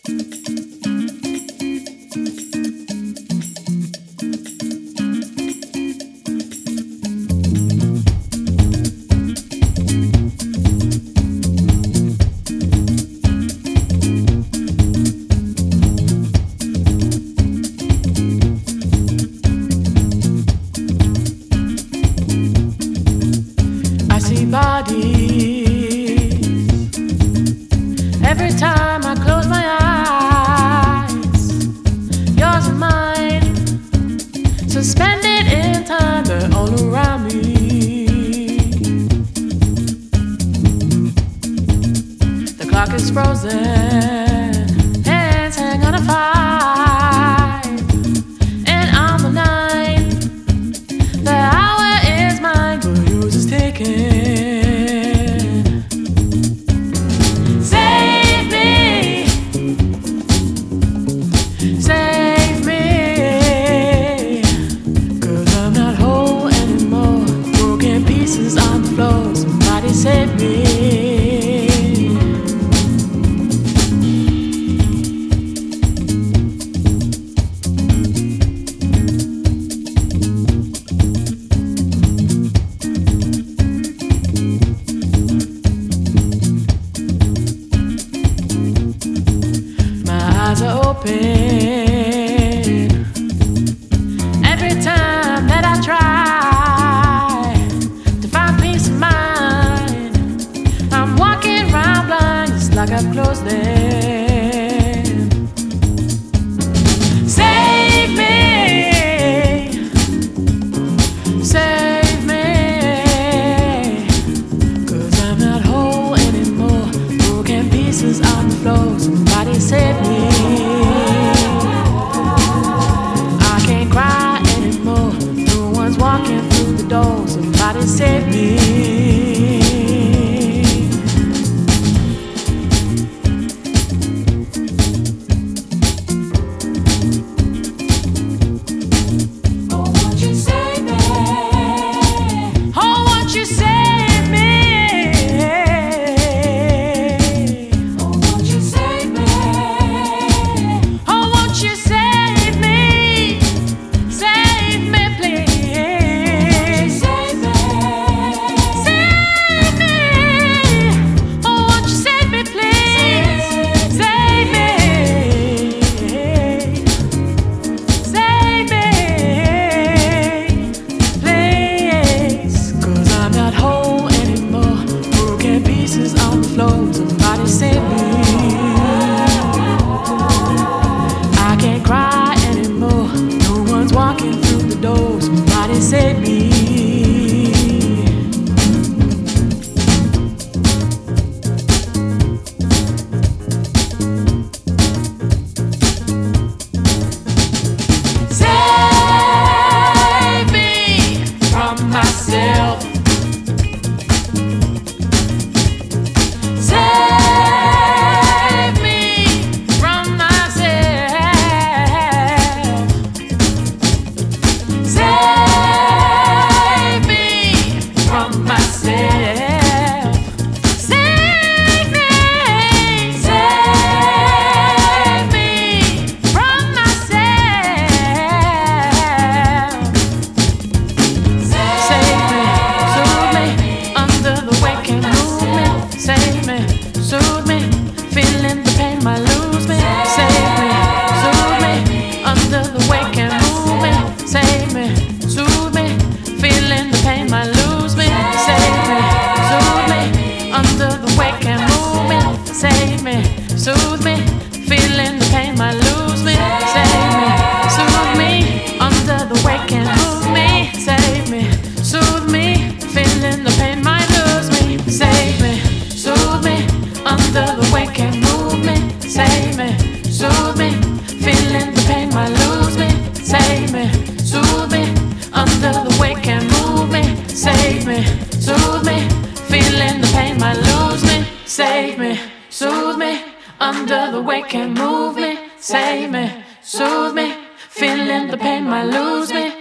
Every time I close my eyes, yours and mine, suspended in time, they're all around me. The clock is frozen, hands hang on a 5, and I'm the 9. The hour is mine, but yours is taken. Save me. My eyes are open every time that I try to find peace of mind. Like I've closed them. Save me, save me, 'cause I'm not whole anymore. Broken pieces on the floor. Somebody save me. I can't cry anymore. No one's walking through the door. Somebody save me. Somebody save me. I can't cry anymore. No one's walking through the door. Somebody save me. Save me from myself. Soothe me, feeling the pain might lose me. Save me, soothe me, under the weight can't move me. Save me, soothe me, feeling the pain might lose me. Save me, soothe me, under the weight can't move me. Save me, soothe me, feeling the pain might lose me. Save me, soothe me, under the weight can't move me. Save me, soothe me, feeling the pain might lose me. Save me, soothe me, under the weight can't move me. Save me, soothe me, feeling the pain might lose me. Save me, soothe me, under the weight can't move me. Save me, soothe me, feeling the pain might lose me. Save me, soothe me, under the weight can't move me. Save me, soothe me, feeling the pain might lose me.